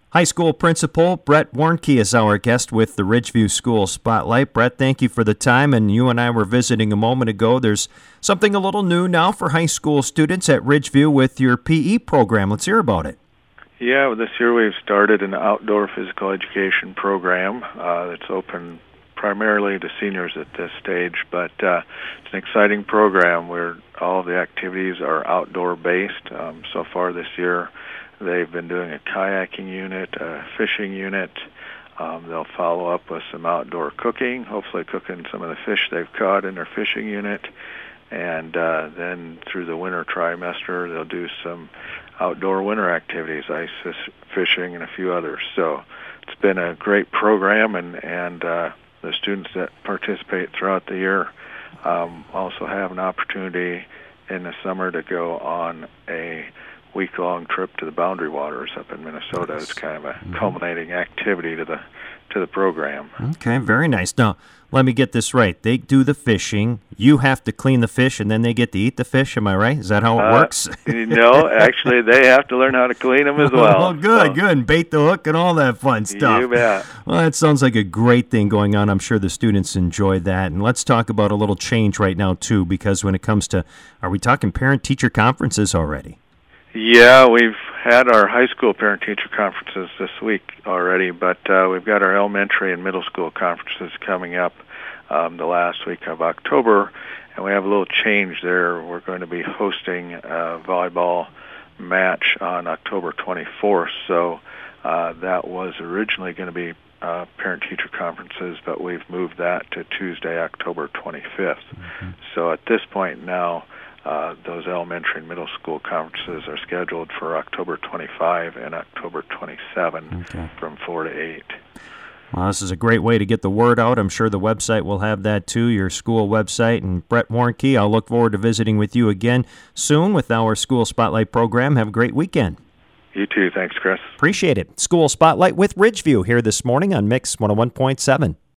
High school principal Brett Warnke is our guest with the Ridgeview School Spotlight. Brett, thank you for the time. And you and I were visiting a moment ago. There's something a little new now for high school students at Ridgeview with your PE program. Let's hear about it. Yeah, well, this year we've started an outdoor physical education program that's open primarily to seniors at this stage, but it's an exciting program where all of the activities are outdoor-based. So far this year, they've been doing a kayaking unit, a fishing unit. They'll follow up with some outdoor cooking, hopefully cooking some of the fish they've caught in their fishing unit. And then through the winter trimester, they'll do some outdoor winter activities, ice fishing, and a few others. So it's been a great program, and the students that participate throughout the year also have an opportunity in the summer to go on a week-long trip to the Boundary Waters up in Minnesota. It's kind of a culminating activity to the program. Okay, very nice. Now, let me get this right. They do the fishing, you have to clean the fish, and then they get to eat the fish. Am I right? Is that how it works? No, actually, they have to learn how to clean them as well. Oh, good. And bait the hook and all that fun stuff. You bet. Well, that sounds like a great thing going on. I'm sure the students enjoy that. And let's talk about a little change right now, too, because when it comes to, are we talking parent-teacher conferences already? Yeah, we've had our high school parent-teacher conferences this week already, but we've got our elementary and middle school conferences coming up the last week of October, and we have a little change there. We're going to be hosting a volleyball match on October 24th, so that was originally going to be parent-teacher conferences, but we've moved that to Tuesday, October 25th. Mm-hmm. So at this point now, those elementary and middle school conferences are scheduled for October 25 and October 27 from 4 to 8. Well, this is a great way to get the word out. I'm sure the website will have that too, your school website. And Brett Warnke, I'll look forward to visiting with you again soon with our School Spotlight program. Have a great weekend. You too. Thanks, Chris. Appreciate it. School Spotlight with Ridgeview here this morning on Mix 101.7.